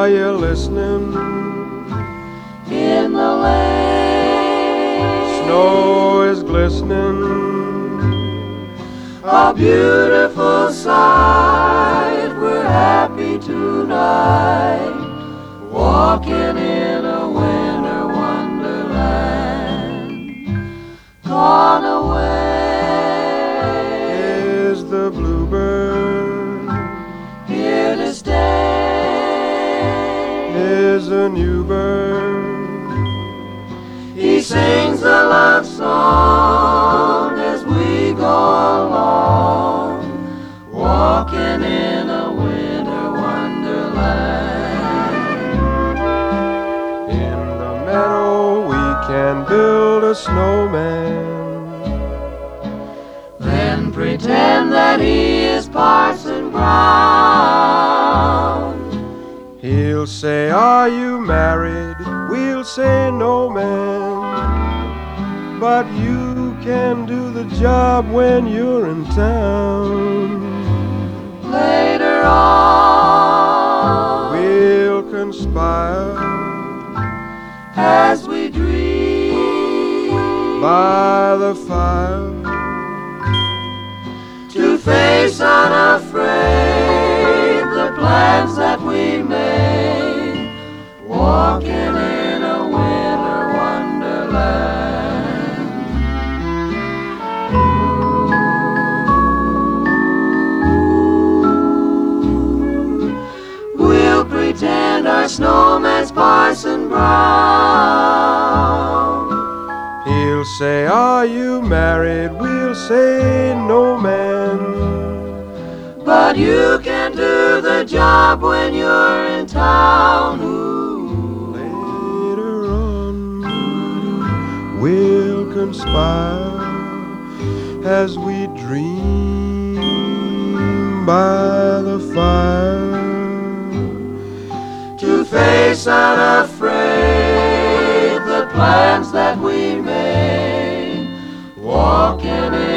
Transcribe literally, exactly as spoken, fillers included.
Are you listening? In the lane, Snow is glistening. a beautiful sight. We're happy tonight, walking in a winter wonderland. Gone away Is the bluebird. here to stay. Is a new bird. He sings a love song as we go along, walking in a winter wonderland. In the meadow we can build a snowman. Then pretend that he is Parson Brown. He'll say, are you married? We'll say, no, man. But you can do the job when you're in town. Later on, We'll conspire as we dream by the fire to face unafraid the plans that we made, walking in a winter wonderland. We'll pretend our snowman's Parson Brown. He'll say, are you married? We'll say, no, man. But you can do the job when you're in town. Ooh. Later on, we'll conspire as we dream by the fire To face unafraid the plans that we made, walking in